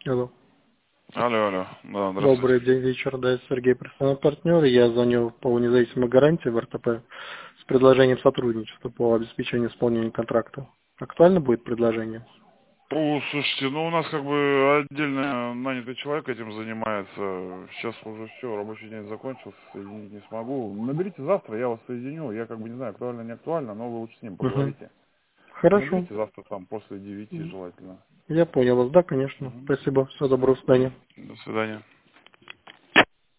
Алло. Алло, алло. Да, здравствуйте. Добрый день, вечер. Да, Сергей, профессиональный партнер. Я звоню по независимой гарантии в РТП с предложением сотрудничества по обеспечению исполнения контракта. Актуально будет предложение? Слушайте, ну у нас как бы отдельно нанятый человек этим занимается. Сейчас уже все, рабочий день закончился, соединить не смогу. Наберите завтра, я вас соединю. Я как бы не знаю, актуально, не актуально, но вы лучше с ним Угу. поговорите. Хорошо. Наберите завтра там после 9 желательно. Я понял вас. Да, конечно. Мгм. Спасибо. Всего доброго. До свидания. До свидания.